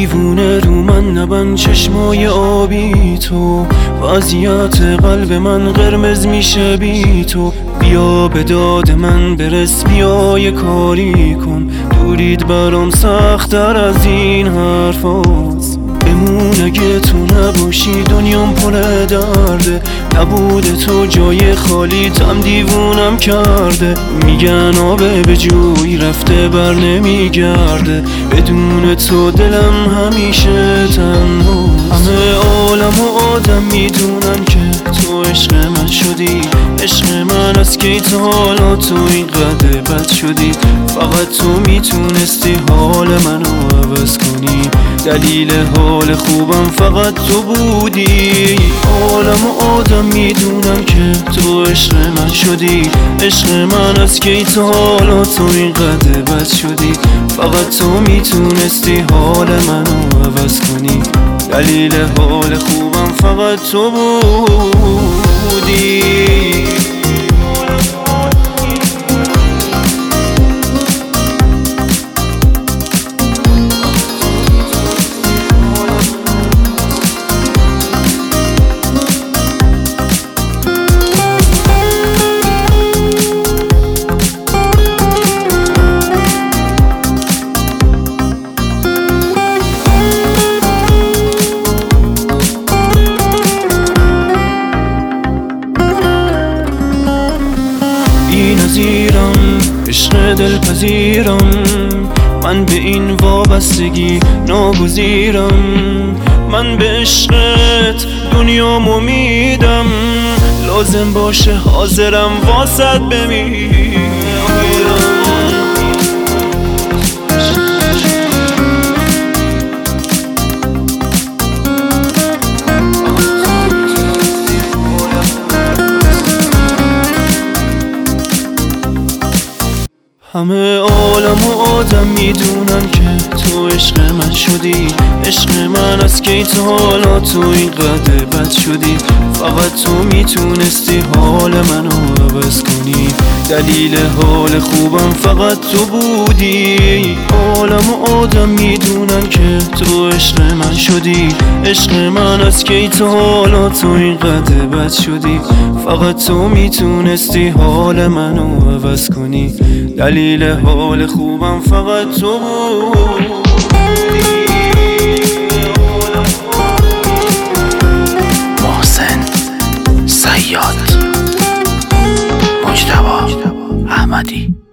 دیوونه رو من نبند چشمای آبی تو، وضعیت قلب من قرمز میشه بی تو. بیا به داد من برس، بیا یه کاری کن، دورید برام سخت‌تر از این حرف هاست. بمون اگه تو نباشی دنیام پر درده، نبوده تو جای خالی تم دیوونم کرده. میگن آبه به جوی رفته بر نمیگرده، بدون تو دلم همیشه تنها. همه عالم و آدم میدونن که تو عشق من شدی، عشق من از کی تا حالا تو اینقدر بد شدی. فقط تو میتونستی حال منو عوض کنی، دلیل حال خوبم فقط تو بودی. عالم و آدم میدونم که تو عشق من شدی، عشق من از کی تا حالا تو اینقدر بد شدی. فقط تو میتونستی حال منو عوض کنی، دلیل حال خوبم فقط تو بودی. نظیرم عشق دلپذیرم، من به این وابستگی ناگزیرم. من به عشقت دنیامو میدم، لازم باشه حاضرم واسط بمیرم. همه عالم و آدم میدونن که تو عشق من شدی، عشق من از کی تا حالا تو اینقدر بد شدی. فقط تو میتونستی حال منو عوض کنی، دلیل حال خوبم فقط تو بودی. عالم و آدم میدونن که تو عشق من شدی، عشق من از کی تا حالا تو اینقدر بد شدی. فقط تو میتونستی حال منو عوض کنی، دلیل حال خوبم فقط تو بودی. محسن صیاد، مجتبی احمدی.